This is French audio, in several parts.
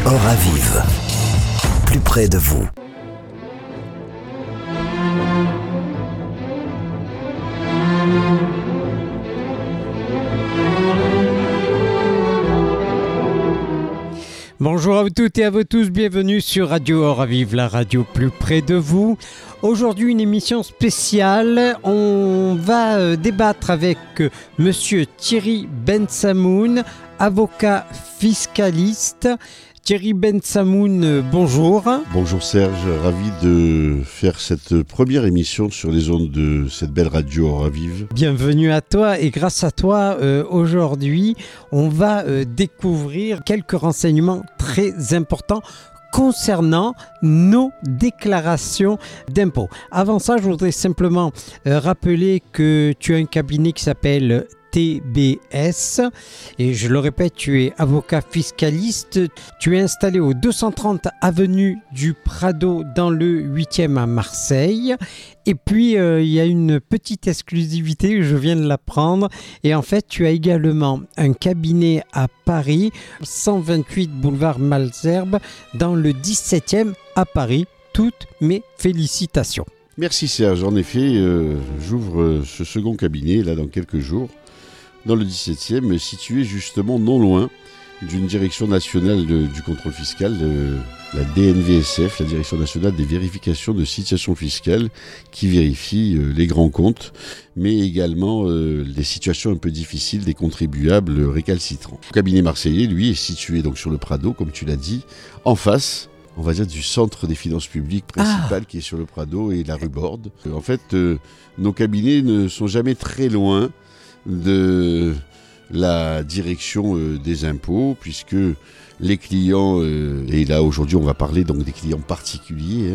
Oravive, plus près de vous. Bonjour à vous toutes et à vous tous, bienvenue sur Radio Oravive, la radio plus près de vous. Aujourd'hui, une émission spéciale. On va débattre avec monsieur Thierry Bensamoun, avocat fiscaliste. Thierry Bensamoun, bonjour. Bonjour Serge, ravi de faire cette première émission sur les ondes de cette belle radio Oravive. Bienvenue à toi et grâce à toi, aujourd'hui, on va découvrir quelques renseignements très importants concernant nos déclarations d'impôts. Avant ça, je voudrais simplement rappeler que tu as un cabinet qui s'appelle TBS et je le répète, tu es avocat fiscaliste, tu es installé au 230 avenue du Prado dans le 8e à Marseille. Et puis il y a une petite exclusivité, je viens de l'apprendre, et en fait tu as également un cabinet à Paris, 128 boulevard Malesherbes dans le 17e à Paris. Toutes mes félicitations. Merci Serge, en effet j'ouvre ce second cabinet là dans quelques jours dans le 17e, situé justement non loin d'une direction nationale du contrôle fiscal, la DNVSF, la Direction nationale des vérifications de situation fiscale, qui vérifie les grands comptes, mais également les situations un peu difficiles des contribuables récalcitrants. Le cabinet marseillais, lui, est situé donc sur le Prado, comme tu l'as dit, en face, on va dire, du centre des finances publiques principal qui est sur le Prado et la rue Borde. En fait, nos cabinets ne sont jamais très loin de la direction des impôts, puisque les clients, et là aujourd'hui on va parler donc des clients particuliers,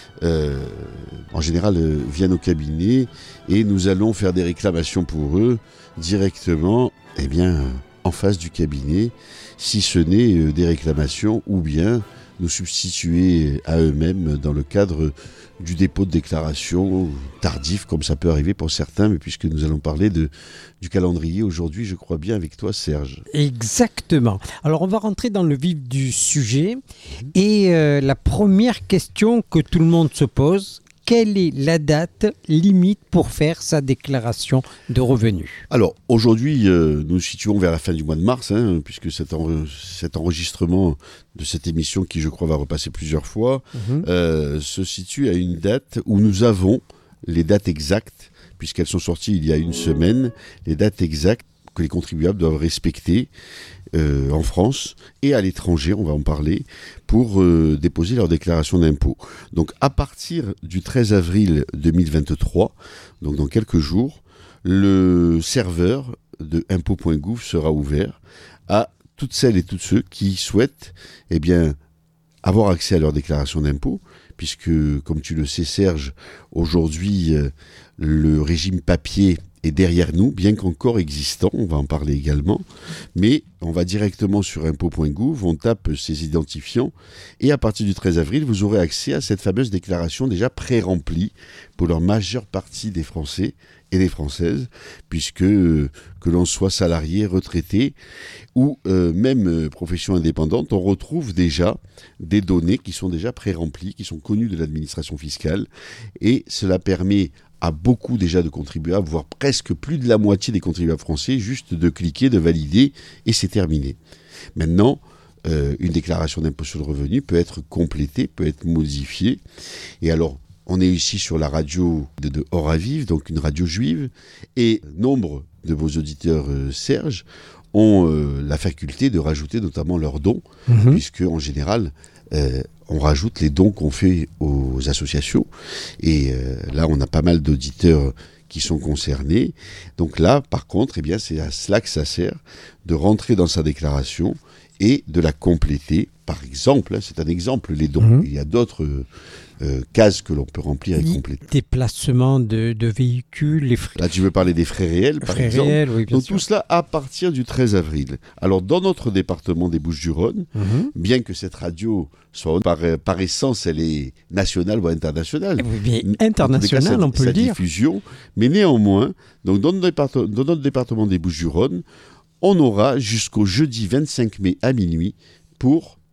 en général viennent au cabinet et nous allons faire des réclamations pour eux directement en face du cabinet, si ce n'est des réclamations ou bien nous substituer à eux-mêmes dans le cadre du dépôt de déclaration tardif, comme ça peut arriver pour certains, mais puisque nous allons parler du calendrier aujourd'hui, je crois bien avec toi Serge. Exactement. Alors on va rentrer dans le vif du sujet et la première question que tout le monde se pose, quelle est la date limite pour faire sa déclaration de revenus ? Alors, aujourd'hui, nous nous situons vers la fin du mois de mars, puisque cet enregistrement de cette émission, qui je crois va repasser plusieurs fois, se situe à une date où nous avons les dates exactes, puisqu'elles sont sorties il y a une semaine, les dates exactes que les contribuables doivent respecter en France et à l'étranger, on va en parler, pour déposer leur déclaration d'impôt. Donc à partir du 13 avril 2023, donc dans quelques jours, le serveur de impôt.gouv sera ouvert à toutes celles et tous ceux qui souhaitent avoir accès à leur déclaration d'impôt, puisque, comme tu le sais Serge, aujourd'hui, le régime papier est derrière nous, bien qu'encore existant, on va en parler également, mais on va directement sur impôt.gouv, on tape ses identifiants, et à partir du 13 avril, vous aurez accès à cette fameuse déclaration déjà pré-remplie pour la majeure partie des Français et des Françaises, puisque que l'on soit salarié, retraité ou même profession indépendante, on retrouve déjà des données qui sont déjà pré-remplies, qui sont connues de l'administration fiscale, et cela permet à beaucoup déjà de contribuables, voire presque plus de la moitié des contribuables français, juste de cliquer, de valider, et c'est terminé. Maintenant, une déclaration d'impôt sur le revenu peut être complétée, peut être modifiée. Et alors, on est ici sur la radio de Oravive, donc une radio juive, et nombre de vos auditeurs, Serge, ont la faculté de rajouter notamment leurs dons, puisque en général, on rajoute les dons qu'on fait aux associations. Et là, on a pas mal d'auditeurs qui sont concernés. Donc là, par contre, c'est à cela que ça sert, de rentrer dans sa déclaration et de la compléter. Par exemple, c'est un exemple, les dons. Il y a d'autres cases que l'on peut remplir et compléter. Déplacement de véhicules, les frais. Là, tu veux parler des frais réels, par exemple. Réels, oui, bien Donc sûr. tout cela à partir du 13 avril. Alors, dans notre département des Bouches-du-Rhône, bien que cette radio soit par essence, elle est nationale ou internationale. Mais internationale, on peut le dire. Diffusion, mais néanmoins, donc dans notre département des Bouches-du-Rhône, on aura jusqu'au jeudi 25 mai à minuit pour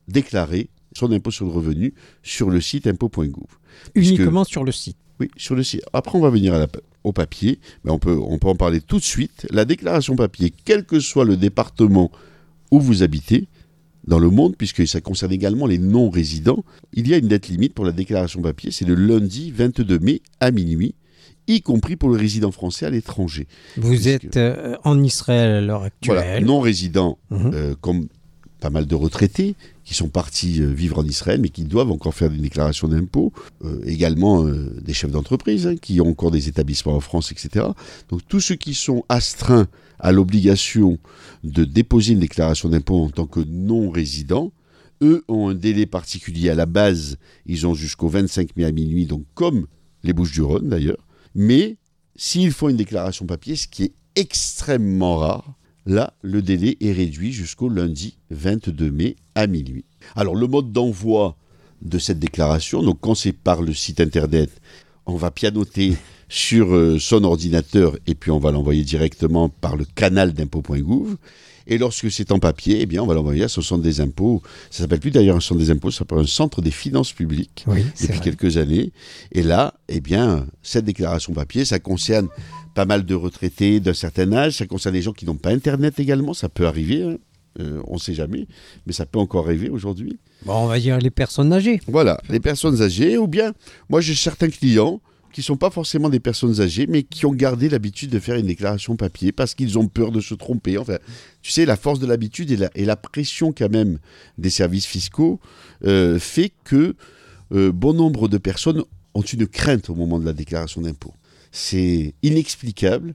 déclarer son impôt sur le revenu sur le site impôt.gouv. Uniquement sur le site. Oui, sur le site. Après, on va venir au papier, mais on peut en parler tout de suite. La déclaration papier, quel que soit le département où vous habitez dans le monde, puisque ça concerne également les non-résidents, il y a une date limite pour la déclaration papier, c'est le lundi 22 mai à minuit, y compris pour le résident français à l'étranger. Vous êtes en Israël à l'heure actuelle. Voilà, non-résidents, comme pas mal de retraités qui sont partis vivre en Israël, mais qui doivent encore faire une déclaration d'impôt. Également des chefs d'entreprise qui ont encore des établissements en France, etc. Donc tous ceux qui sont astreints à l'obligation de déposer une déclaration d'impôt en tant que non-résidents, eux ont un délai particulier. À la base, ils ont jusqu'au 25 mai à minuit, donc comme les Bouches-du-Rhône d'ailleurs. Mais s'ils font une déclaration papier, ce qui est extrêmement rare, là, le délai est réduit jusqu'au lundi 22 mai à minuit. Alors, le mode d'envoi de cette déclaration, donc quand c'est par le site internet, on va pianoter sur son ordinateur et puis on va l'envoyer directement par le canal d'impôt.gouv. Et lorsque c'est en papier, eh bien, on va l'envoyer à son centre des impôts. Ça ne s'appelle plus d'ailleurs un centre des impôts, ça s'appelle un centre des finances publiques depuis quelques années. Et là, eh bien, cette déclaration papier, ça concerne pas mal de retraités d'un certain âge, ça concerne les gens qui n'ont pas Internet également, ça peut arriver, hein. On ne sait jamais, mais ça peut encore arriver aujourd'hui. Bon, on va dire les personnes âgées. Voilà, les personnes âgées, ou bien, moi j'ai certains clients qui ne sont pas forcément des personnes âgées, mais qui ont gardé l'habitude de faire une déclaration papier parce qu'ils ont peur de se tromper. Enfin, tu sais, la force de l'habitude et la pression quand même des services fiscaux fait que bon nombre de personnes ont une crainte au moment de la déclaration d'impôt. C'est inexplicable.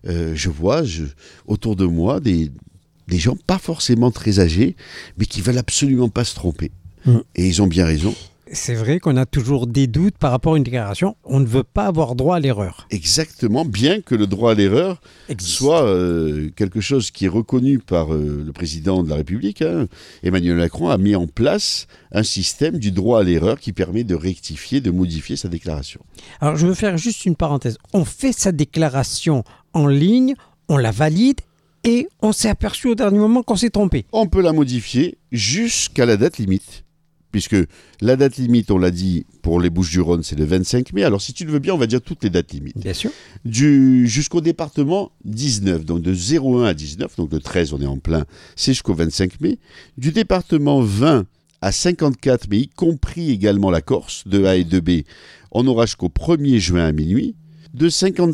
Je vois autour de moi des gens pas forcément très âgés, mais qui veulent absolument pas se tromper. Et ils ont bien raison. C'est vrai qu'on a toujours des doutes par rapport à une déclaration. On ne veut pas avoir droit à l'erreur. Exactement, bien que le droit à l'erreur soit quelque chose qui est reconnu par le président de la République. Emmanuel Macron a mis en place un système du droit à l'erreur qui permet de rectifier, de modifier sa déclaration. Alors, je veux faire juste une parenthèse. On fait sa déclaration en ligne, on la valide et on s'est aperçu au dernier moment qu'on s'est trompé. On peut la modifier jusqu'à la date limite. Puisque la date limite, on l'a dit, pour les Bouches-du-Rhône, c'est le 25 mai. Alors, si tu le veux bien, on va dire toutes les dates limites. Bien sûr. Jusqu'au département 19, donc de 01 à 19, donc de 13, on est en plein, c'est jusqu'au 25 mai. Du département 20 à 54, mais y compris également la Corse, 2A et 2B, on aura jusqu'au 1er juin à minuit. De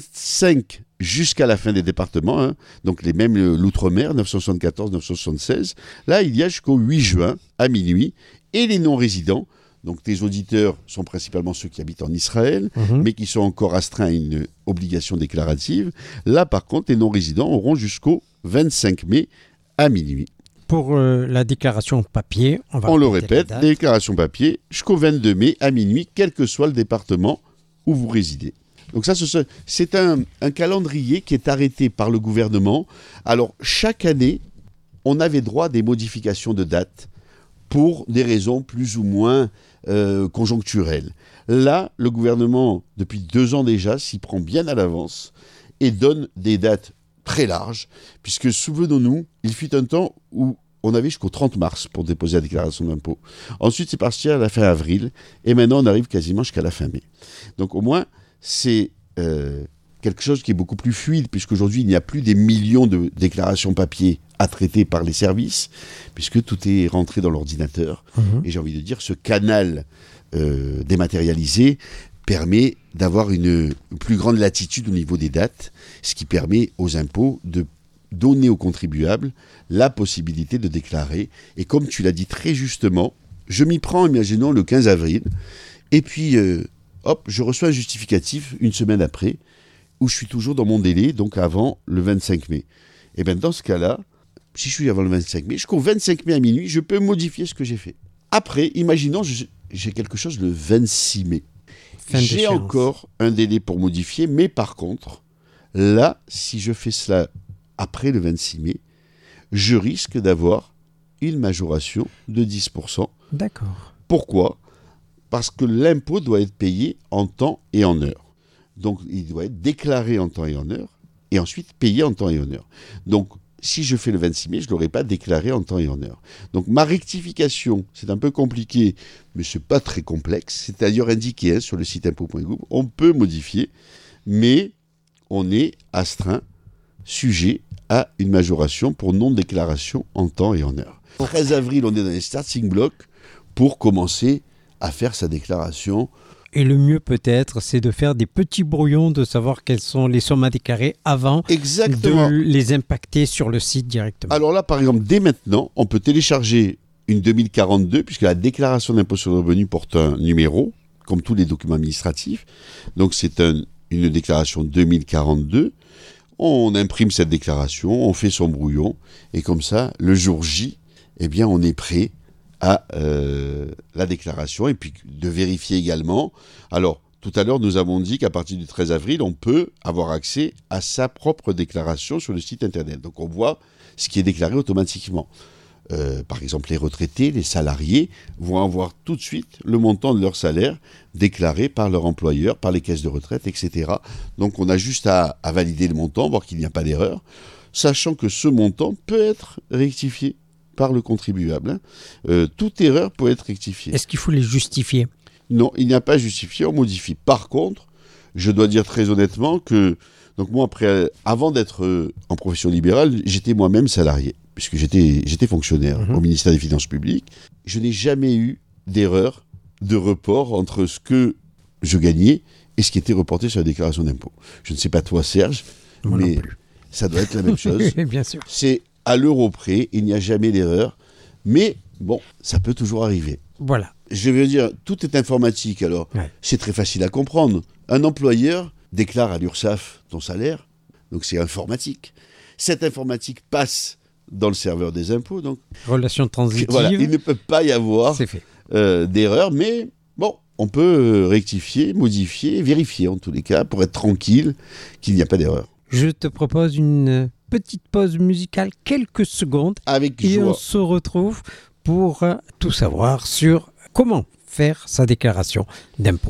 55 jusqu'à la fin des départements, donc les mêmes l'outre-mer, 974, 976, là, il y a jusqu'au 8 juin à minuit. Et les non-résidents, donc tes auditeurs sont principalement ceux qui habitent en Israël, mais qui sont encore astreints à une obligation déclarative. Là, par contre, les non-résidents auront jusqu'au 25 mai à minuit. Pour la déclaration papier, on le répète, déclaration papier jusqu'au 22 mai à minuit, quel que soit le département où vous résidez. Donc ça, c'est un calendrier qui est arrêté par le gouvernement. Alors, chaque année, on avait droit à des modifications de date pour des raisons plus ou moins conjoncturelles. Là, le gouvernement, depuis 2 ans déjà, s'y prend bien à l'avance et donne des dates très larges, puisque souvenons-nous, il fut un temps où on avait jusqu'au 30 mars pour déposer la déclaration d'impôt. Ensuite, c'est parti à la fin avril, et maintenant, on arrive quasiment jusqu'à la fin mai. Donc au moins, c'est quelque chose qui est beaucoup plus fluide, puisqu'aujourd'hui, il n'y a plus des millions de déclarations papier à traiter par les services, puisque tout est rentré dans l'ordinateur. Et j'ai envie de dire, ce canal dématérialisé permet d'avoir une plus grande latitude au niveau des dates, ce qui permet aux impôts de donner aux contribuables la possibilité de déclarer. Et comme tu l'as dit très justement, je m'y prends, imaginons, le 15 avril, et puis, je reçois un justificatif une semaine après, où je suis toujours dans mon délai, donc avant le 25 mai. Et bien dans ce cas-là, si je suis avant le 25 mai, jusqu'au 25 mai à minuit, je peux modifier ce que j'ai fait. Après, imaginons, j'ai quelque chose le 26 mai. J'ai encore un délai pour modifier, mais par contre, là, si je fais cela après le 26 mai, je risque d'avoir une majoration de 10%. D'accord. Pourquoi ? Parce que l'impôt doit être payé en temps et en heure. Donc, il doit être déclaré en temps et en heure, et ensuite payé en temps et en heure. Donc, si je fais le 26 mai, je ne l'aurai pas déclaré en temps et en heure. Donc ma rectification, c'est un peu compliqué, mais ce n'est pas très complexe. C'est d'ailleurs indiqué sur le site impôts.gouv. On peut modifier, mais on est astreint, sujet à une majoration pour non-déclaration en temps et en heure. Le 13 avril, on est dans les starting blocks pour commencer à faire sa déclaration. Et le mieux peut-être, c'est de faire des petits brouillons, de savoir quelles sont les sommes à déclarer avant Exactement. de les impacter sur le site directement. Alors là, par exemple, dès maintenant, on peut télécharger une 2042, puisque la déclaration d'impôt sur le revenu porte un numéro, comme tous les documents administratifs. Donc c'est une déclaration 2042. On imprime cette déclaration, on fait son brouillon, et comme ça, le jour J, eh bien, on est prêt à la déclaration, et puis de vérifier également. Alors, tout à l'heure, nous avons dit qu'à partir du 13 avril, on peut avoir accès à sa propre déclaration sur le site internet. Donc, on voit ce qui est déclaré automatiquement. Par exemple, les retraités, les salariés vont avoir tout de suite le montant de leur salaire déclaré par leur employeur, par les caisses de retraite, etc. Donc, on a juste à valider le montant, voir qu'il n'y a pas d'erreur, sachant que ce montant peut être rectifié par le contribuable. Toute erreur peut être rectifiée. Est-ce qu'il faut les justifier ? Non, il n'y a pas à justifier, on modifie. Par contre, je dois dire très honnêtement que, donc moi, avant d'être en profession libérale, j'étais moi-même salarié, puisque j'étais fonctionnaire au ministère des Finances publiques. Je n'ai jamais eu d'erreur de report entre ce que je gagnais et ce qui était reporté sur la déclaration d'impôt. Je ne sais pas toi, Serge, moi mais non plus. Ça doit être la même chose. Bien sûr. C'est à l'euro près, il n'y a jamais d'erreur, mais bon, ça peut toujours arriver. Voilà. Je veux dire, tout est informatique, alors c'est très facile à comprendre. Un employeur déclare à l'URSSAF ton salaire, donc c'est informatique. Cette informatique passe dans le serveur des impôts, donc... Relation transitive. Voilà, il ne peut pas y avoir d'erreur, mais bon, on peut rectifier, modifier, vérifier en tous les cas, pour être tranquille qu'il n'y a pas d'erreur. Je te propose une petite pause musicale, quelques secondes. Avec et joie. on se retrouve pour tout savoir sur comment faire sa déclaration d'impôt.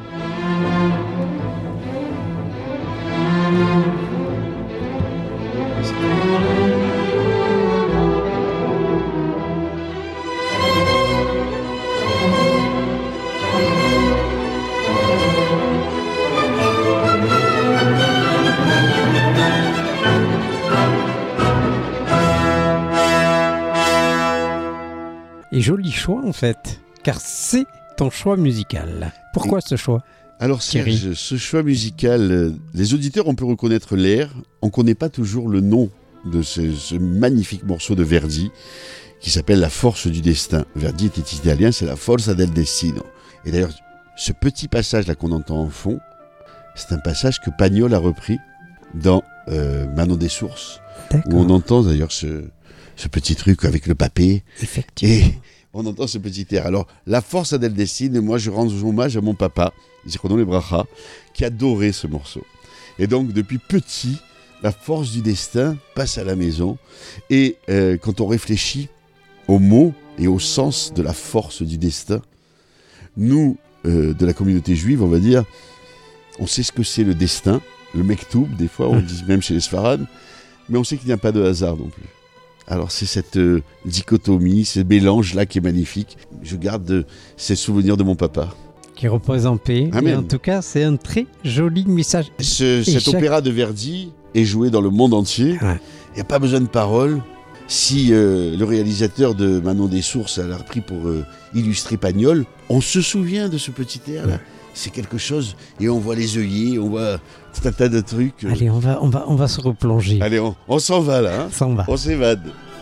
Et joli choix en fait, car c'est ton choix musical. Pourquoi ce choix ? Alors Serge, ce choix musical, les auditeurs, on peut reconnaître l'air, on ne connaît pas toujours le nom de ce magnifique morceau de Verdi qui s'appelle La force du destin. Verdi était italien, c'est La forza del destino. Et d'ailleurs, ce petit passage là qu'on entend en fond, c'est un passage que Pagnol a repris dans Manon des Sources, où on entend d'ailleurs ce petit truc avec le papé. Effectivement. Et on entend ce petit air. Alors, La forza del destino, moi je rends hommage à mon papa, Zichrono Lebracha, qui adorait ce morceau. Et donc, depuis petit, la force du destin passe à la maison. Et quand on réfléchit aux mots et au sens de la force du destin, nous, de la communauté juive, on va dire, on sait ce que c'est le destin, le mektoub, des fois, on dit même chez les Sfarades, mais on sait qu'il n'y a pas de hasard non plus. Alors c'est cette dichotomie, ce mélange-là qui est magnifique. Je garde ces souvenirs de mon papa. Qui repose en paix. Amen. Et en tout cas, c'est un très joli message. Cet opéra de Verdi est joué dans le monde entier. Il n'y a pas besoin de paroles. Si le réalisateur de Manon des Sources l'a repris pour illustrer Pagnol, on se souvient de ce petit air-là. C'est quelque chose, et on voit les œillets, on voit tout un tas de trucs. Allez, on va se replonger. Allez, on s'en va là. Hein, s'en va. On s'évade.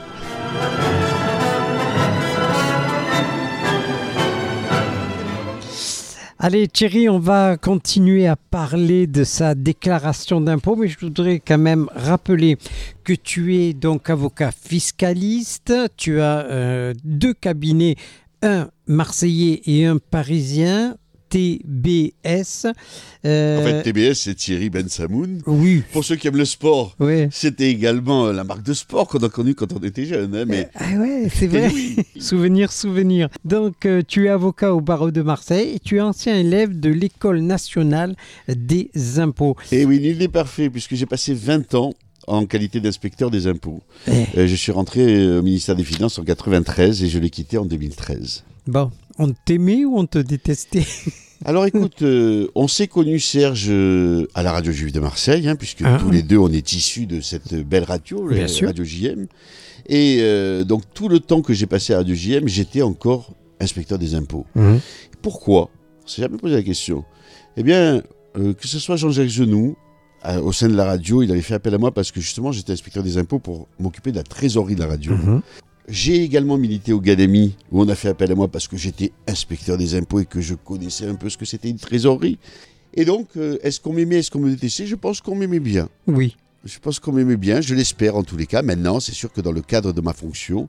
Allez Thierry, on va continuer à parler de sa déclaration d'impôt, mais je voudrais quand même rappeler que tu es donc avocat fiscaliste, tu as 2 cabinets, un marseillais et un parisien, TBS. En fait, TBS, c'est Thierry Ben Samoun. Oui. Pour ceux qui aiment le sport, oui. C'était également la marque de sport qu'on a connue quand on était jeune. Hein, mais... Ah ouais, c'est vrai. Oui. Souvenir. Donc, tu es avocat au barreau de Marseille et tu es ancien élève de l'École nationale des impôts. Et oui, nul n'est parfait, puisque j'ai passé 20 ans en qualité d'inspecteur des impôts. Je suis rentré au ministère des Finances en 93 et je l'ai quitté en 2013. Bon, on t'aimait ou on te détestait? Alors écoute, on s'est connus, Serge, à la radio juive de Marseille, puisque tous les deux, on est issus de cette belle radio, la radio JM. Et donc tout le temps que j'ai passé à radio JM, j'étais encore inspecteur des impôts. Pourquoi? On s'est jamais posé la question. Eh bien, que ce soit Jean-Jacques Genoux, au sein de la radio, il avait fait appel à moi parce que justement, j'étais inspecteur des impôts pour m'occuper de la trésorerie de la radio. J'ai également milité au GADEMI, où on a fait appel à moi parce que j'étais inspecteur des impôts et que je connaissais un peu ce que c'était une trésorerie. Et donc, est-ce qu'on m'aimait, est-ce qu'on me détestait? Je pense qu'on m'aimait bien. Oui. Je pense qu'on m'aimait bien, je l'espère en tous les cas. Maintenant, c'est sûr que dans le cadre de ma fonction,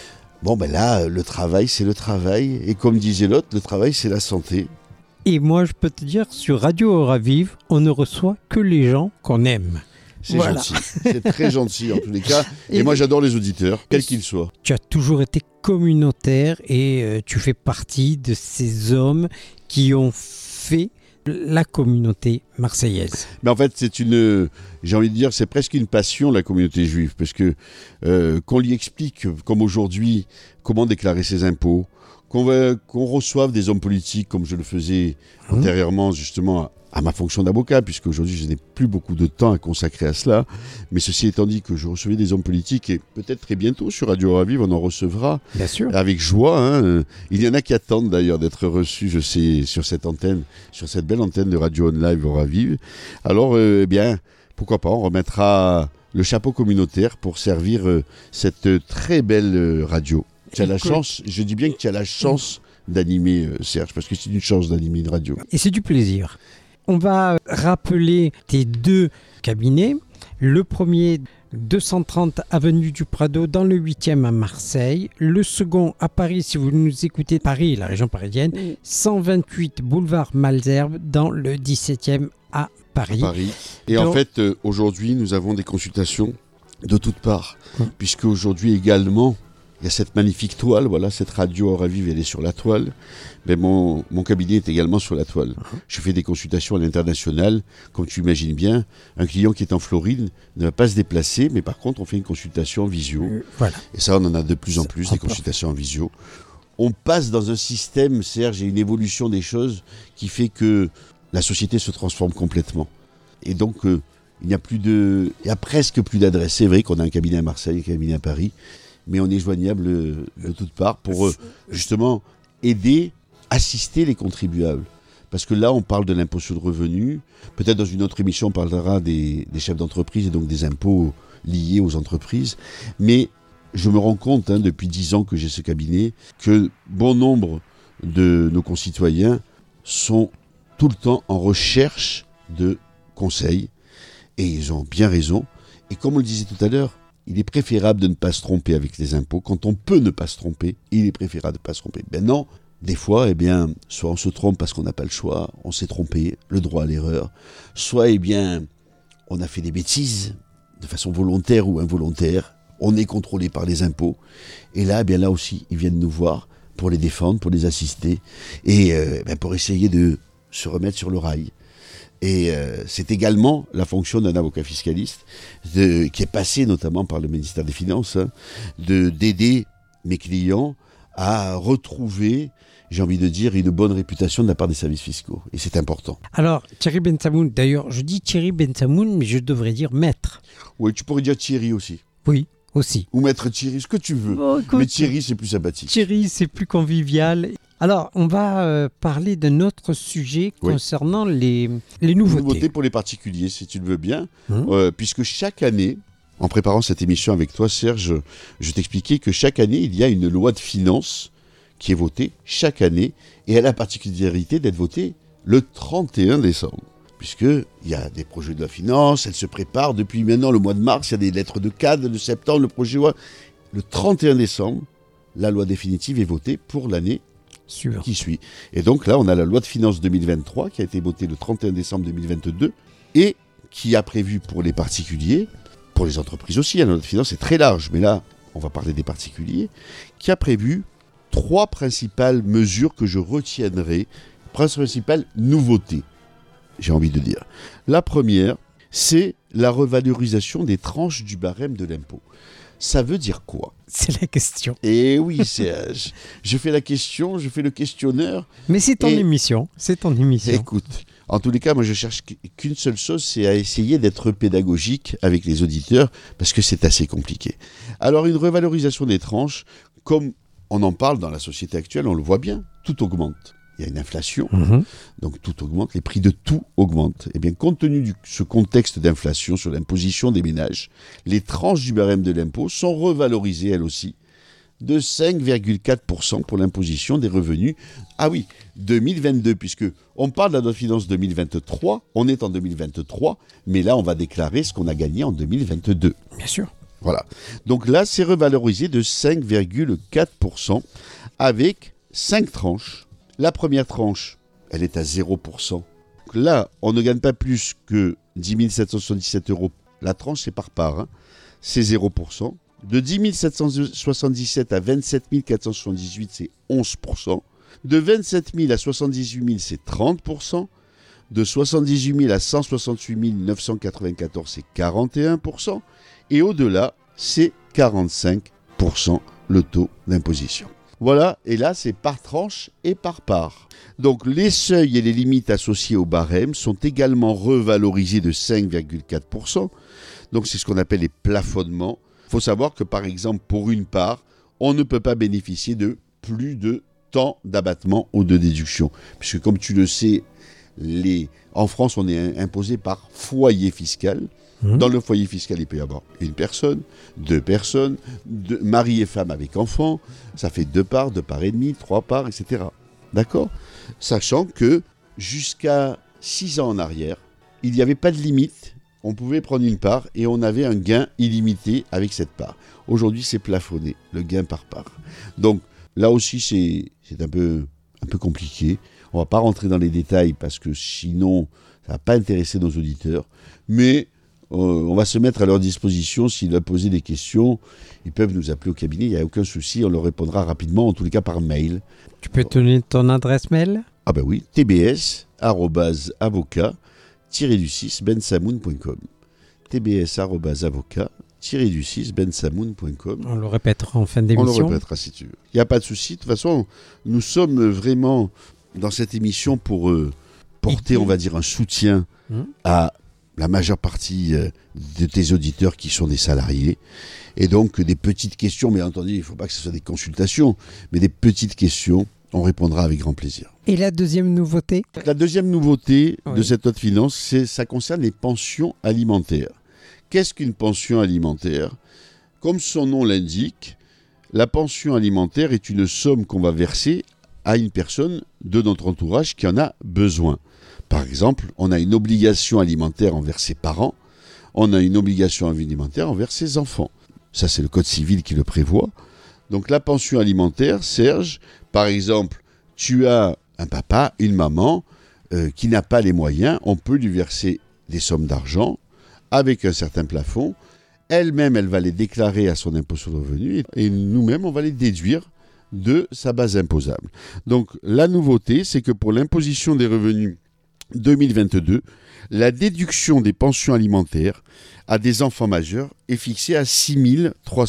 là, le travail, c'est le travail. Et comme disait l'autre, le travail, c'est la santé. Et moi, je peux te dire, sur Radio Oravive, on ne reçoit que les gens qu'on aime. C'est gentil, c'est très gentil en tous les cas. Et moi, j'adore les auditeurs, quels qu'ils soient. Tu as toujours été communautaire et tu fais partie de ces hommes qui ont fait la communauté marseillaise. Mais en fait, j'ai envie de dire, c'est presque une passion, la communauté juive, parce que qu'on lui explique, comme aujourd'hui, comment déclarer ses impôts, qu'on reçoive des hommes politiques, comme je le faisais antérieurement, justement, à ma fonction d'avocat, puisque aujourd'hui je n'ai plus beaucoup de temps à consacrer à cela. Mais ceci étant dit que je recevais des hommes politiques, et peut-être très bientôt sur Radio Oravive, on en recevra. Bien sûr. Avec joie. Il y en a qui attendent d'ailleurs d'être reçus, je sais, sur cette antenne, sur cette belle antenne de Radio Live Oravive. Alors, pourquoi pas, on remettra le chapeau communautaire pour servir cette très belle radio. Tu as la chance, je dis bien que tu as la chance d'animer, Serge, parce que c'est une chance d'animer une radio. Et c'est du plaisir. On va rappeler tes deux cabinets. Le premier, 230 avenue du Prado, dans le 8e à Marseille. Le second, à Paris, si vous nous écoutez, Paris, la région parisienne, 128 boulevard Malesherbes, dans le 17e à Paris. Et donc, en fait, aujourd'hui, nous avons des consultations de toutes parts, puisque aujourd'hui également, il y a cette magnifique toile, voilà, cette radio Oravive, elle est sur la toile. Mais mon cabinet est également sur la toile. Je fais des consultations à l'international. Comme tu imagines bien, un client qui est en Floride ne va pas se déplacer, mais par contre, on fait une consultation en visio. Voilà. Et ça, on en a de plus en plus, des consultations en visio. On passe dans un système, Serge, et une évolution des choses qui fait que la société se transforme complètement. Et donc, il y a presque plus d'adresses. C'est vrai qu'on a un cabinet à Marseille, un cabinet à Paris, mais on est joignable de toutes parts pour justement aider, assister les contribuables. Parce que là, on parle de l'impôt sur le revenu. Peut-être dans une autre émission, on parlera des chefs d'entreprise et donc des impôts liés aux entreprises. Mais je me rends compte, depuis 10 ans que j'ai ce cabinet, que bon nombre de nos concitoyens sont tout le temps en recherche de conseils. Et ils ont bien raison. Et comme on le disait tout à l'heure, il est préférable de ne pas se tromper avec les impôts. Quand on peut ne pas se tromper, il est préférable de ne pas se tromper. Ben non, des fois, soit on se trompe parce qu'on n'a pas le choix, on s'est trompé, le droit à l'erreur. Soit, on a fait des bêtises, de façon volontaire ou involontaire. On est contrôlé par les impôts. Et là, là aussi, ils viennent nous voir pour les défendre, pour les assister et pour essayer de se remettre sur le rail. Et c'est également la fonction d'un avocat fiscaliste qui est passé notamment par le ministère des Finances, d'aider mes clients à retrouver, j'ai envie de dire, une bonne réputation de la part des services fiscaux. Et c'est important. Alors, Thierry Bensamoun, d'ailleurs, je dis Thierry Bensamoun, mais je devrais dire maître. Oui, tu pourrais dire Thierry aussi. Oui, aussi. Ou maître Thierry, ce que tu veux. Bon, écoute, mais Thierry, c'est plus sympathique. Thierry, c'est plus convivial. Alors, on va parler d'un autre sujet concernant les nouveautés. Les nouveautés pour les particuliers, si tu le veux bien. Puisque chaque année, en préparant cette émission avec toi, Serge, je t'expliquais que chaque année, il y a une loi de finances qui est votée chaque année. Et elle a la particularité d'être votée le 31 décembre. Puisqu'il y a des projets de la finance, elle se prépare depuis maintenant le mois de mars, il y a des lettres de cadre, de septembre, le projet de loi. Le 31 décembre, la loi définitive est votée pour l'année qui suit. Et donc là, on a la loi de finances 2023 qui a été votée le 31 décembre 2022 et qui a prévu pour les particuliers, pour les entreprises aussi, la loi de finances est très large, mais là, on va parler des particuliers, qui a prévu 3 principales mesures que je retiendrai, principales nouveautés, j'ai envie de dire. La première, c'est la revalorisation des tranches du barème de l'impôt. Ça veut dire quoi ? C'est la question. Eh oui, je fais la question, je fais le questionneur. Mais c'est ton émission. C'est ton émission. Écoute, en tous les cas, moi je cherche qu'une seule chose, c'est à essayer d'être pédagogique avec les auditeurs parce que c'est assez compliqué. Alors une revalorisation des tranches, comme on en parle dans la société actuelle, on le voit bien, tout augmente. Il y a une inflation, donc tout augmente, les prix de tout augmentent. Et bien, compte tenu de ce contexte d'inflation sur l'imposition des ménages, les tranches du barème de l'impôt sont revalorisées elles aussi de 5,4% pour l'imposition des revenus. Ah oui, 2022, puisque on parle de la loi de finances 2023, on est en 2023, mais là on va déclarer ce qu'on a gagné en 2022. Bien sûr. Voilà. Donc là, c'est revalorisé de 5,4% avec 5 tranches. La première tranche, elle est à 0%. Là, on ne gagne pas plus que 10 777 euros. La tranche, c'est par part. Hein. C'est 0%. De 10 777 à 27 478, c'est 11%. De 27 000 à 78 000, c'est 30%. De 78 000 à 168 994, c'est 41%. Et au-delà, c'est 45% le taux d'imposition. Voilà, et là, c'est par tranche et par part. Donc, les seuils et les limites associées au barème sont également revalorisés de 5,4%. Donc, c'est ce qu'on appelle les plafonnements. Il faut savoir que, par exemple, pour une part, on ne peut pas bénéficier de plus de tant d'abattement ou de déduction. Puisque, comme tu le sais, en France, on est imposé par foyer fiscal. Dans le foyer fiscal, il peut y avoir une personne, deux personnes, mari et femme avec enfants, ça fait 2 parts et demi, 3 parts, etc. D'accord ? Sachant que jusqu'à 6 ans en arrière, il n'y avait pas de limite, on pouvait prendre une part et on avait un gain illimité avec cette part. Aujourd'hui, c'est plafonné, le gain par part. Donc là aussi, c'est un peu compliqué. On ne va pas rentrer dans les détails parce que sinon, ça ne va pas intéresser nos auditeurs. Mais on va se mettre à leur disposition. S'ils veulent poser des questions, ils peuvent nous appeler au cabinet, il n'y a aucun souci, on leur répondra rapidement, en tous les cas par mail. Tu peux donner ton adresse mail ? Ah ben oui, tbs@avocat-bensamoun.com tbs@avocat-bensamoun.com. On le répétera en fin d'émission. On le répétera si tu veux. Il n'y a pas de souci, de toute façon, nous sommes vraiment dans cette émission pour porter, on va dire, un soutien à la majeure partie de tes auditeurs qui sont des salariés. Et donc, des petites questions, bien entendu, il ne faut pas que ce soit des consultations, mais des petites questions, on répondra avec grand plaisir. Et la deuxième nouveauté ? La deuxième nouveauté de cette loi de finances, ça concerne les pensions alimentaires. Qu'est-ce qu'une pension alimentaire ? Comme son nom l'indique, la pension alimentaire est une somme qu'on va verser à une personne de notre entourage qui en a besoin. Par exemple, on a une obligation alimentaire envers ses parents, on a une obligation alimentaire envers ses enfants. Ça, c'est le Code civil qui le prévoit. Donc la pension alimentaire, Serge, par exemple, tu as un papa, une maman qui n'a pas les moyens, on peut lui verser des sommes d'argent avec un certain plafond. Elle-même, elle va les déclarer à son impôt sur le revenu et nous-mêmes, on va les déduire de sa base imposable. Donc la nouveauté, c'est que pour l'imposition des revenus 2022, la déduction des pensions alimentaires à des enfants majeurs est fixée à 6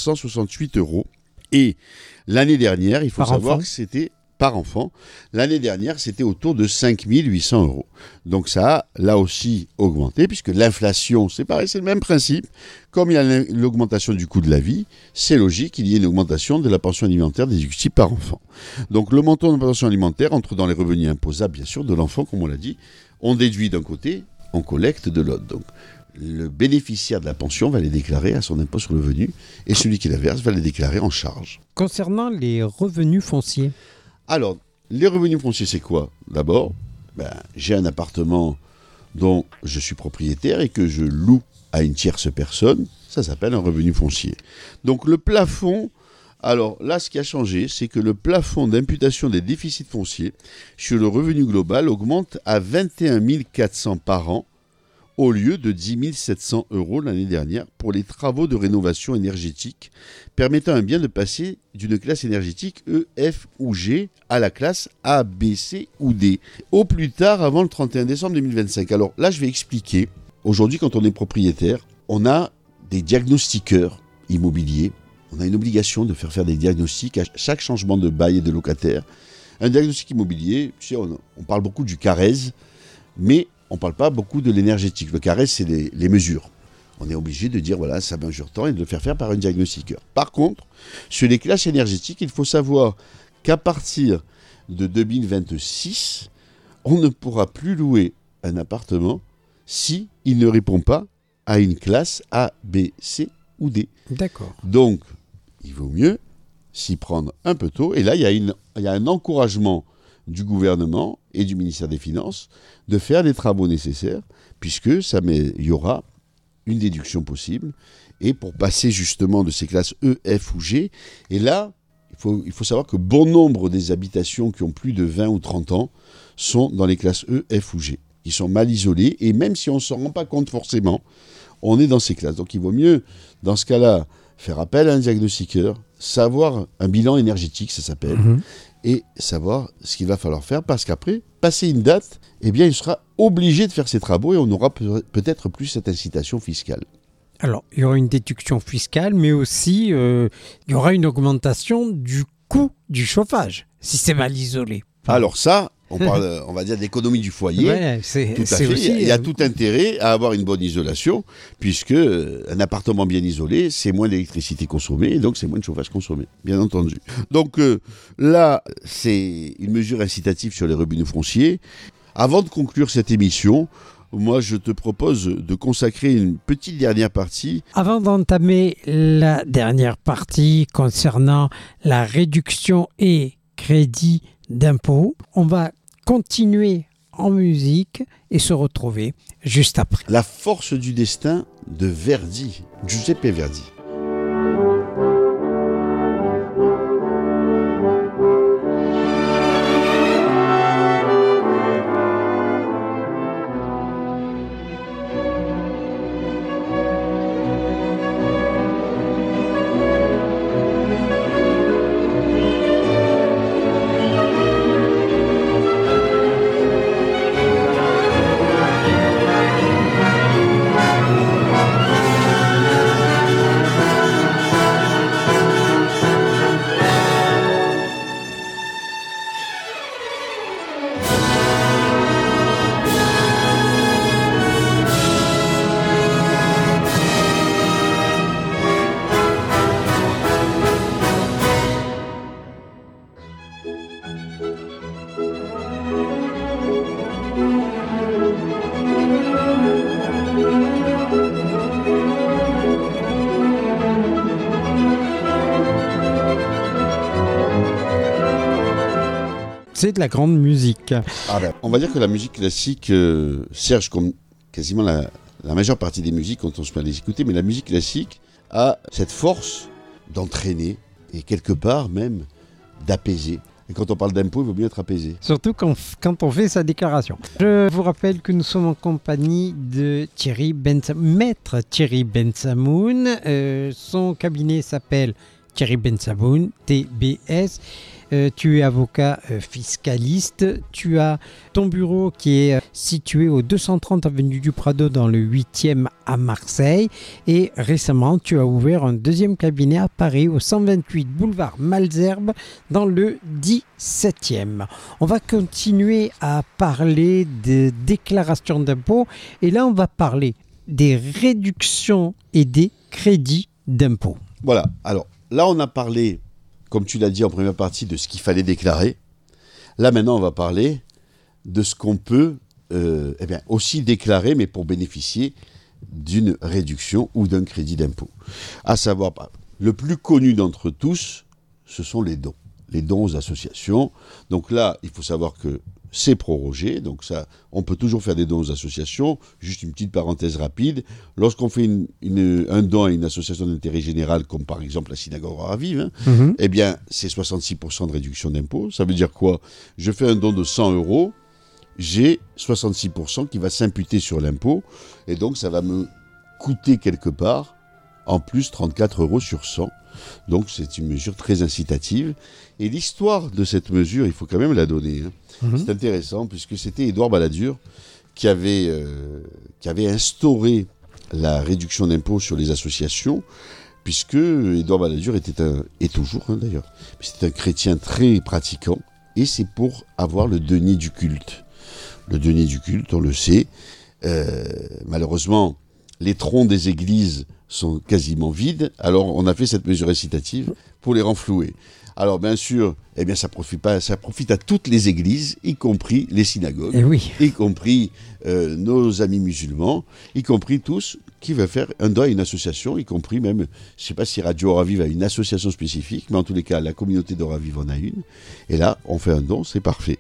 368 €. Et l'année dernière, il faut savoir que c'était par enfant. L'année dernière, c'était autour de 5 800 €. Donc ça a là aussi augmenté, puisque l'inflation, c'est pareil, c'est le même principe. Comme il y a l'augmentation du coût de la vie, c'est logique qu'il y ait une augmentation de la pension alimentaire déductible par enfant. Donc le montant de la pension alimentaire entre dans les revenus imposables, bien sûr, de l'enfant, comme on l'a dit. On déduit d'un côté, on collecte de l'autre. Donc le bénéficiaire de la pension va les déclarer à son impôt sur le revenu et celui qui la verse va les déclarer en charge. Concernant les revenus fonciers. Alors, les revenus fonciers, c'est quoi ? D'abord, j'ai un appartement dont je suis propriétaire et que je loue à une tierce personne. Ça s'appelle un revenu foncier. Donc le plafond, alors là, ce qui a changé, c'est que le plafond d'imputation des déficits fonciers sur le revenu global augmente à 21 400 par an au lieu de 10 700 € l'année dernière pour les travaux de rénovation énergétique permettant à un bien de passer d'une classe énergétique E, F ou G à la classe A, B, C ou D, au plus tard avant le 31 décembre 2025. Alors là, je vais expliquer Aujourd'hui, quand on est propriétaire, on a des diagnostiqueurs immobiliers. On a une obligation de faire des diagnostics à chaque changement de bail et de locataire. Un diagnostic immobilier, tu sais, on parle beaucoup du CARES, mais on ne parle pas beaucoup de l'énergétique. Le CARES, c'est les mesures. On est obligé de dire, voilà, ça mesure tant et de le faire par un diagnostiqueur. Par contre, sur les classes énergétiques, il faut savoir qu'à partir de 2026, on ne pourra plus louer un appartement si il ne répond pas à une classe A, B, C ou D. D'accord. Donc, il vaut mieux s'y prendre un peu tôt. Et là, il y a un encouragement du gouvernement et du ministère des Finances de faire les travaux nécessaires, puisque il y aura une déduction possible. Et pour passer justement de ces classes E, F ou G, et là, il faut savoir que bon nombre des habitations qui ont plus de 20 ou 30 ans sont dans les classes E, F ou G. Ils sont mal isolés, et même si on ne s'en rend pas compte forcément, on est dans ces classes. Donc il vaut mieux, dans ce cas-là, faire appel à un diagnostiqueur, savoir un bilan énergétique, ça s'appelle, et savoir ce qu'il va falloir faire, parce qu'après, passer une date, eh bien, il sera obligé de faire ses travaux et on aura peut-être plus cette incitation fiscale. Alors, il y aura une déduction fiscale, mais aussi, il y aura une augmentation du coût du chauffage, si c'est mal isolé. Alors ça, on parle, on va dire, d'économie du foyer. Ouais, tout à fait. Aussi, il y a tout intérêt à avoir une bonne isolation, puisque un appartement bien isolé, c'est moins d'électricité consommée, et donc c'est moins de chauffage consommé, bien entendu. Donc là, c'est une mesure incitative sur les revenus fonciers. Avant de conclure cette émission, moi, je te propose de consacrer une petite dernière partie. Avant d'entamer la dernière partie concernant la réduction et crédit d'impôt, on va continuer en musique et se retrouver juste après. La force du destin de Verdi, Giuseppe Verdi. C'est de la grande musique. On va dire que la musique classique, Serge, comme quasiment la majeure partie des musiques quand on se met à les écouter, mais la musique classique a cette force d'entraîner et quelque part même d'apaiser. Et quand on parle d'impôt, il vaut mieux être apaisé. Surtout quand on fait sa déclaration. Je vous rappelle que nous sommes en compagnie de Thierry Bensamoun, maître Thierry Bensamoun. Son cabinet s'appelle Thierry Bensamoun, TBS. Tu es avocat fiscaliste. Tu as ton bureau qui est situé au 230 avenue du Prado dans le 8e à Marseille. Et récemment, tu as ouvert un deuxième cabinet à Paris au 128 boulevard Malesherbes dans le 17e. On va continuer à parler de déclaration d'impôts. Et là, on va parler des réductions et des crédits d'impôts. Voilà. Alors là, on a parlé, comme tu l'as dit en première partie, de ce qu'il fallait déclarer. Là, maintenant, on va parler de ce qu'on peut aussi déclarer, mais pour bénéficier d'une réduction ou d'un crédit d'impôt. À savoir, le plus connu d'entre tous, ce sont les dons. Les dons aux associations. Donc là, il faut savoir que c'est prorogé. Donc ça, on peut toujours faire des dons aux associations. Juste une petite parenthèse rapide. Lorsqu'on fait un don à une association d'intérêt général, comme par exemple la synagogue Raviv, eh bien, c'est 66% de réduction d'impôt. Ça veut dire quoi ? Je fais un don de 100 €, j'ai 66% qui va s'imputer sur l'impôt. Et donc, ça va me coûter quelque part en plus 34 € sur 100. Donc c'est une mesure très incitative. Et l'histoire de cette mesure, il faut quand même la donner. C'est intéressant puisque c'était Édouard Balladur qui avait instauré la réduction d'impôt sur les associations, puisque Édouard Balladur est toujours d'ailleurs, c'est un chrétien très pratiquant, et c'est pour avoir le denier du culte. Le denier du culte, on le sait, malheureusement, les troncs des églises sont quasiment vides, alors on a fait cette mesure incitative pour les renflouer. Alors bien sûr, ça profite à toutes les églises, y compris les synagogues, y compris nos amis musulmans, y compris tous qui veulent faire un don à une association, y compris même, je ne sais pas si Radio Oravive a une association spécifique, mais en tous les cas, la communauté d'Oravive en a une. Et là, on fait un don, c'est parfait.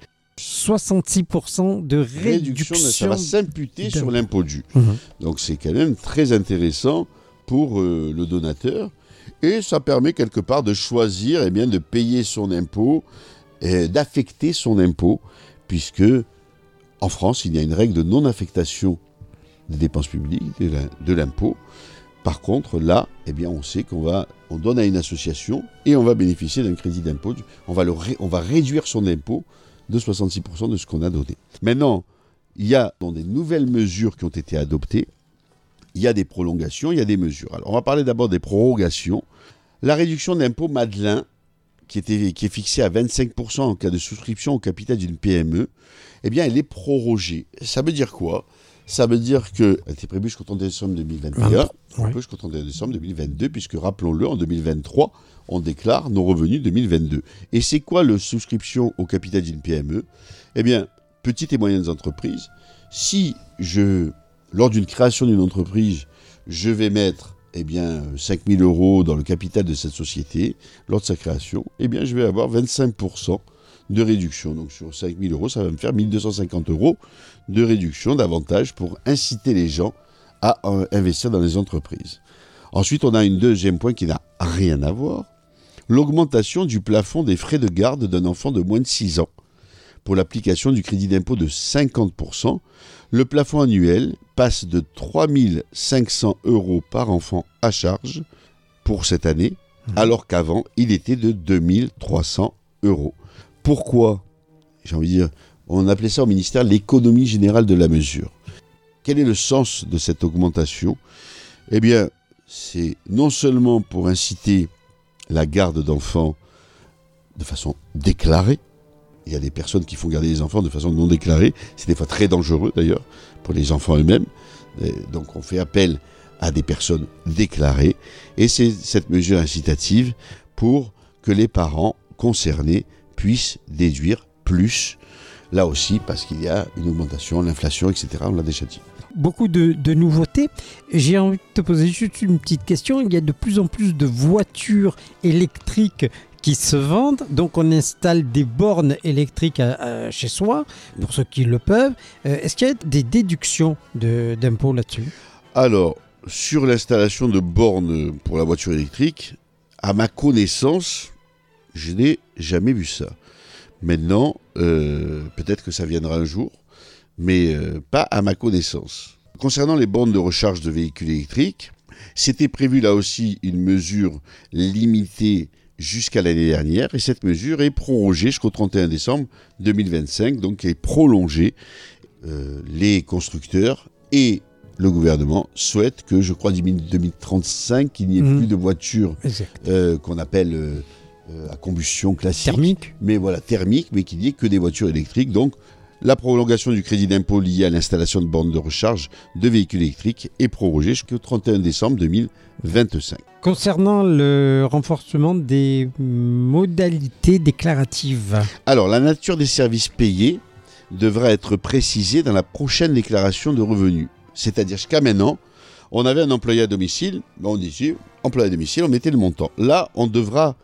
66% de réduction. Ça va s'imputer sur l'impôt dû. Donc c'est quand même très intéressant pour le donateur. Et ça permet quelque part de choisir, de payer son impôt, d'affecter son impôt, puisque en France, il y a une règle de non-affectation des dépenses publiques, de l'impôt. Par contre, là, on sait on donne à une association et on va bénéficier d'un crédit d'impôt. On va réduire son impôt de 66% de ce qu'on a donné. Maintenant, il y a des nouvelles mesures qui ont été adoptées. Il y a des prolongations, il y a des mesures. Alors, on va parler d'abord des prorogations. La réduction d'impôt Madelin, qui est fixée à 25% en cas de souscription au capital d'une PME, elle est prorogée. Ça veut dire quoi ? Ça veut dire qu'elle était prévue jusqu'au 31 décembre 2021, jusqu'au 31 décembre 2022, puisque, rappelons-le, en 2023, on déclare nos revenus 2022. Et c'est quoi la souscription au capital d'une PME ? Petites et moyennes entreprises, si lors d'une création d'une entreprise, je vais mettre 5 000 € dans le capital de cette société, lors de sa création, je vais avoir 25% de réduction. Donc sur 5 000 €, ça va me faire 1 250 € de réduction, d'avantage pour inciter les gens à investir dans les entreprises. Ensuite, on a un deuxième point qui n'a rien à voir, l'augmentation du plafond des frais de garde d'un enfant de moins de 6 ans. Pour l'application du crédit d'impôt de 50%, le plafond annuel passe de 3 500 € par enfant à charge pour cette année, alors qu'avant, il était de 2 300 €. Pourquoi ? J'ai envie de dire, on appelait ça au ministère l'économie générale de la mesure. Quel est le sens de cette augmentation ? C'est non seulement pour inciter la garde d'enfants de façon déclarée. Il y a des personnes qui font garder les enfants de façon non déclarée. C'est des fois très dangereux d'ailleurs pour les enfants eux-mêmes. Donc on fait appel à des personnes déclarées. Et c'est cette mesure incitative pour que les parents concernés puissent déduire plus. Là aussi parce qu'il y a une augmentation, l'inflation, etc. On l'a déjà dit. Beaucoup de nouveautés. J'ai envie de te poser juste une petite question. Il y a de plus en plus de voitures électriques qui se vendent. Donc on installe des bornes électriques chez soi, pour ceux qui le peuvent. Est-ce qu'il y a des déductions d'impôts là-dessus ? Alors, sur l'installation de bornes pour la voiture électrique, à ma connaissance, je n'ai jamais vu ça. Maintenant, peut-être que ça viendra un jour, mais pas à ma connaissance. Concernant les bornes de recharge de véhicules électriques, c'était prévu là aussi une mesure limitée jusqu'à l'année dernière, et cette mesure est prorogée jusqu'au 31 décembre 2025, donc elle est prolongée. Les constructeurs et le gouvernement souhaitent que, je crois, d'ici 2035, il n'y ait plus de voitures qu'on appelle à combustion classique. Thermique. Mais voilà, thermique, mais qu'il n'y ait que des voitures électriques. Donc, la prolongation du crédit d'impôt lié à l'installation de bornes de recharge de véhicules électriques est prorogée jusqu'au 31 décembre 2025. Concernant le renforcement des modalités déclaratives. Alors, la nature des services payés devra être précisée dans la prochaine déclaration de revenus. C'est-à-dire jusqu'à maintenant, on avait un employé à domicile, on disait employé à domicile, on mettait le montant. Là, on devra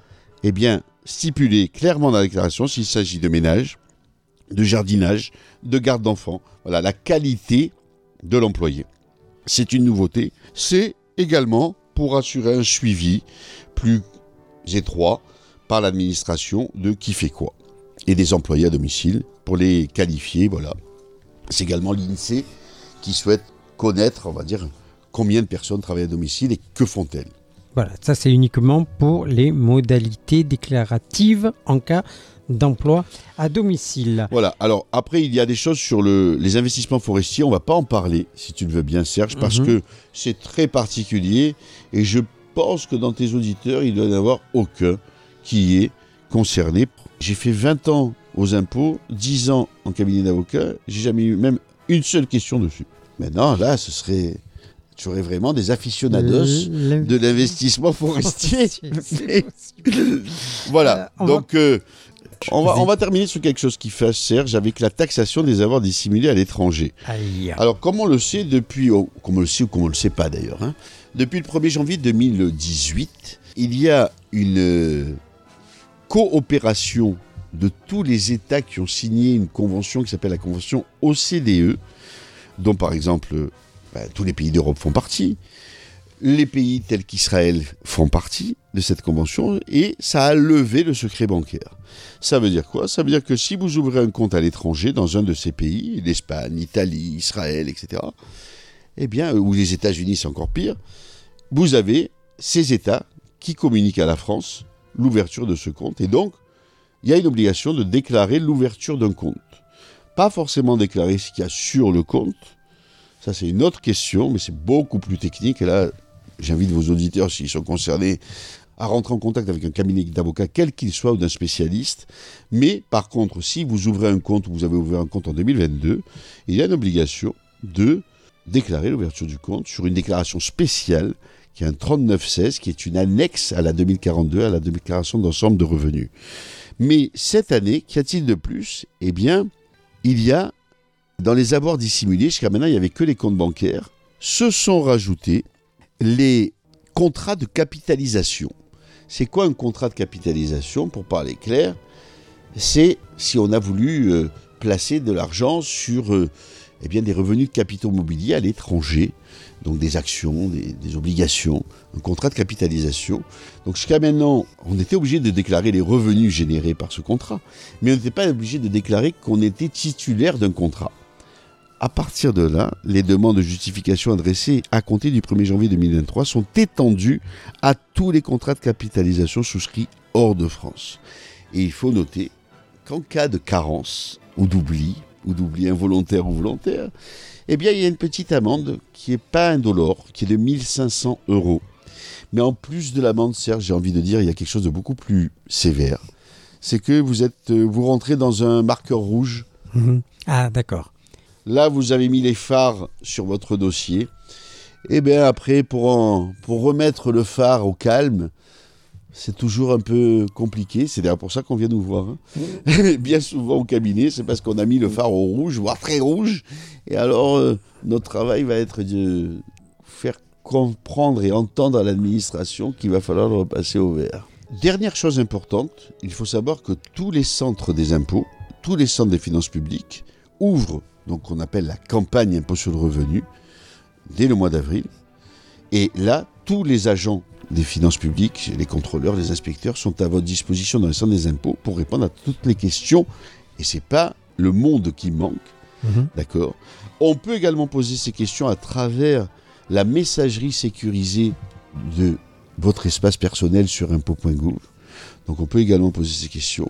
stipuler clairement dans la déclaration s'il s'agit de ménage, de jardinage, de garde d'enfants. Voilà, la qualité de l'employé. C'est une nouveauté. C'est également pour assurer un suivi plus étroit par l'administration de qui fait quoi. Et des employés à domicile pour les qualifier, voilà. C'est également l'INSEE qui souhaite connaître, on va dire, combien de personnes travaillent à domicile et que font-elles. Voilà, ça c'est uniquement pour les modalités déclaratives en cas d'emploi à domicile. Voilà, alors après il y a des choses sur les investissements forestiers, on ne va pas en parler si tu le veux bien Serge, parce que c'est très particulier et je pense que dans tes auditeurs il ne doit y en avoir aucun qui est concerné. J'ai fait 20 ans aux impôts, 10 ans en cabinet d'avocat, j'ai jamais eu même une seule question dessus. Maintenant là tu aurais vraiment des aficionados de l'investissement forestier. Voilà, donc on va terminer sur quelque chose qui fâche Serge, avec la taxation des avoirs dissimulés à l'étranger. Aïe. Alors comme on le sait depuis, comme on le sait ou comme on ne le sait pas d'ailleurs, depuis le 1er janvier 2018, il y a une coopération de tous les États qui ont signé une convention qui s'appelle la convention OCDE, dont par exemple tous les pays d'Europe font partie, les pays tels qu'Israël font partie de cette convention, et ça a levé le secret bancaire. Ça veut dire quoi ? Ça veut dire que si vous ouvrez un compte à l'étranger dans un de ces pays, l'Espagne, l'Italie, Israël, etc., eh bien, ou les États-Unis, c'est encore pire, vous avez ces États qui communiquent à la France l'ouverture de ce compte, et donc il y a une obligation de déclarer l'ouverture d'un compte. Pas forcément déclarer ce qu'il y a sur le compte, ça c'est une autre question, mais c'est beaucoup plus technique, et là j'invite vos auditeurs, s'ils sont concernés, à rentrer en contact avec un cabinet d'avocats, quel qu'il soit, ou d'un spécialiste. Mais par contre, si vous ouvrez un compte, ou vous avez ouvert un compte en 2022, il y a une obligation de déclarer l'ouverture du compte sur une déclaration spéciale, qui est un 3916, qui est une annexe à la 2042, à la déclaration d'ensemble de revenus. Mais cette année, qu'y a-t-il de plus ? Eh bien, il y a, dans les avoirs dissimulés, jusqu'à maintenant, il n'y avait que les comptes bancaires, se sont rajoutés les contrats de capitalisation. C'est quoi un contrat de capitalisation ? Pour parler clair, c'est si on a voulu placer de l'argent sur des revenus de capitaux mobiliers à l'étranger, donc des actions, des obligations, un contrat de capitalisation. Donc jusqu'à maintenant, on était obligé de déclarer les revenus générés par ce contrat, mais on n'était pas obligé de déclarer qu'on était titulaire d'un contrat. À partir de là, les demandes de justification adressées à compter du 1er janvier 2023 sont étendues à tous les contrats de capitalisation souscrits hors de France. Et il faut noter qu'en cas de carence ou d'oubli involontaire ou volontaire, eh bien il y a une petite amende qui n'est pas indolore, qui est de 1 500 €. Mais en plus de l'amende, Serge, j'ai envie de dire, il y a quelque chose de beaucoup plus sévère. C'est que vous rentrez dans un marqueur rouge. Ah, d'accord. Là, vous avez mis les phares sur votre dossier. Et bien après, pour remettre le phare au calme, c'est toujours un peu compliqué. C'est d'ailleurs pour ça qu'on vient nous voir. Bien souvent au cabinet, c'est parce qu'on a mis le phare au rouge, voire très rouge. Et alors, notre travail va être de faire comprendre et entendre à l'administration qu'il va falloir le repasser au vert. Dernière chose importante, il faut savoir que tous les centres des impôts, tous les centres des finances publiques ouvrent, donc qu'on appelle la campagne impôt sur le revenu, dès le mois d'avril. Et là, tous les agents des finances publiques, les contrôleurs, les inspecteurs sont à votre disposition dans les centres des impôts pour répondre à toutes les questions. Et c'est pas le monde qui manque, d'accord ? On peut également poser ces questions à travers la messagerie sécurisée de votre espace personnel sur impôt.gouv. Donc on peut également poser ces questions.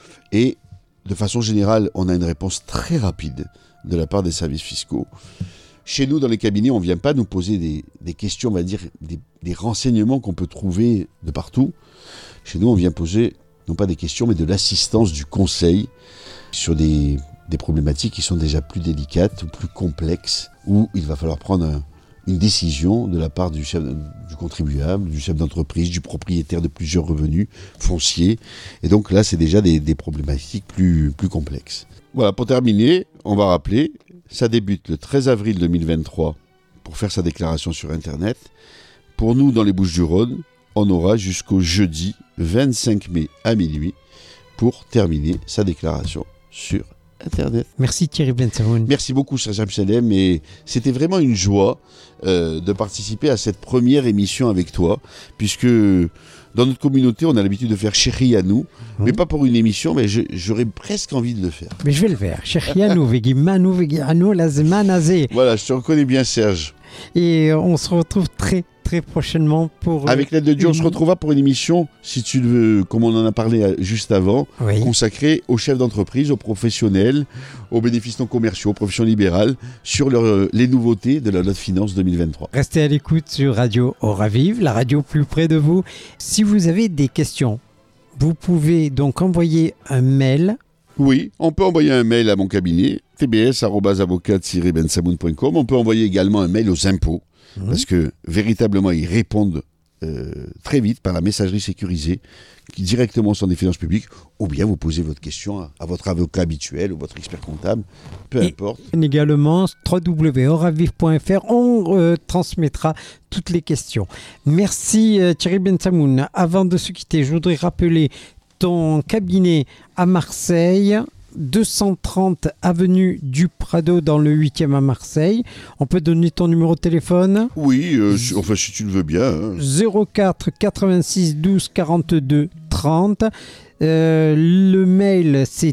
Et de façon générale, on a une réponse très rapide de la part des services fiscaux. Chez nous, dans les cabinets, on ne vient pas nous poser des questions, on va dire, des renseignements qu'on peut trouver de partout. Chez nous, on vient poser, non pas des questions, mais de l'assistance, du conseil sur des problématiques qui sont déjà plus délicates ou plus complexes, où il va falloir prendre une décision de la part du contribuable, du chef d'entreprise, du propriétaire de plusieurs revenus fonciers. Et donc là, c'est déjà des problématiques plus complexes. Voilà, pour terminer, on va rappeler, ça débute le 13 avril 2023 pour faire sa déclaration sur Internet. Pour nous, dans les Bouches-du-Rhône, on aura jusqu'au jeudi 25 mai à minuit pour terminer sa déclaration sur Internet. Merci Thierry Bensaoun. Merci beaucoup Serge Amsalem, et c'était vraiment une joie de participer à cette première émission avec toi, puisque dans notre communauté on a l'habitude de faire Chéri à nous, mais pas pour une émission, mais j'aurais presque envie de le faire. Mais je vais le faire. Chéri à nous, vegi manu, vegi à nous, la zemana zé. Voilà, je te reconnais bien Serge. Et on se retrouve très prochainement pour... Avec l'aide de Dieu, on se retrouvera pour une émission, si tu le veux, comme on en a parlé juste avant, consacrée aux chefs d'entreprise, aux professionnels, aux bénéfices non commerciaux, aux professions libérales, sur les nouveautés de la loi de finances 2023. Restez à l'écoute sur Radio Aura Vive, la radio plus près de vous. Si vous avez des questions, vous pouvez donc envoyer un mail. Oui, on peut envoyer un mail à mon cabinet, tbs@avocat-bensamoun.com. On peut envoyer également un mail aux impôts. Parce que véritablement, ils répondent très vite par la messagerie sécurisée, qui directement sont des finances publiques, ou bien vous posez votre question à votre avocat habituel ou votre expert comptable, peu importe. Également, www.auravive.fr, on transmettra toutes les questions. Merci Thierry Bensamoun. Avant de se quitter, je voudrais rappeler ton cabinet à Marseille, 230 avenue du Prado dans le 8e à Marseille. On peut donner ton numéro de téléphone ? Oui, enfin si tu le veux bien. 04 86 12 42 30. Le mail c'est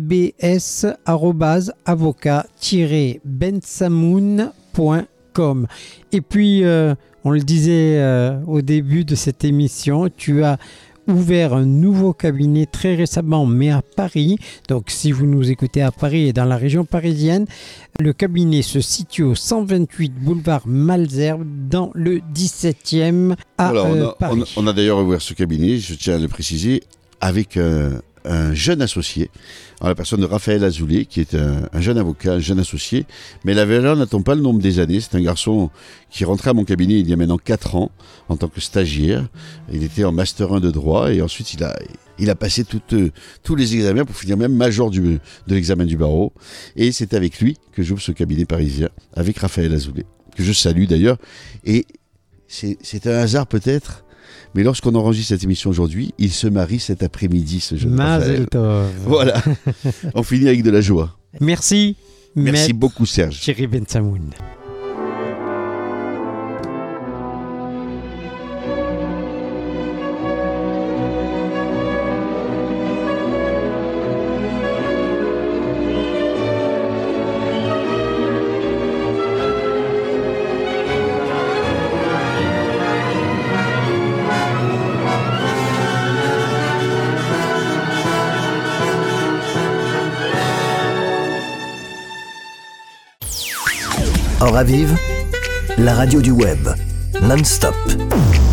tbs@avocat-bensamoun.com. Et puis, on le disait au début de cette émission, tu as ouvert un nouveau cabinet très récemment, mais à Paris. Donc, si vous nous écoutez à Paris et dans la région parisienne, le cabinet se situe au 128 boulevard Malesherbes, dans le 17e à Paris. On a d'ailleurs ouvert ce cabinet, je tiens à le préciser, avec un jeune associé, en la personne de Raphaël Azoulay, qui est un jeune avocat, un jeune associé. Mais la valeur n'attend pas le nombre des années. C'est un garçon qui est rentré à mon cabinet il y a maintenant 4 ans, en tant que stagiaire. Il était en Master 1 de droit, et ensuite il a passé tous les examens pour finir même major de l'examen du barreau. Et c'est avec lui que j'ouvre ce cabinet parisien, avec Raphaël Azoulay, que je salue d'ailleurs. Et c'est un hasard peut-être, mais lorsqu'on enregistre cette émission aujourd'hui, il se marie cet après-midi, ce jeune Mazel tov. Voilà, on finit avec de la joie. Merci. Merci beaucoup Serge. Thierry Bensamoun. Aura Vive, la radio du web, non-stop.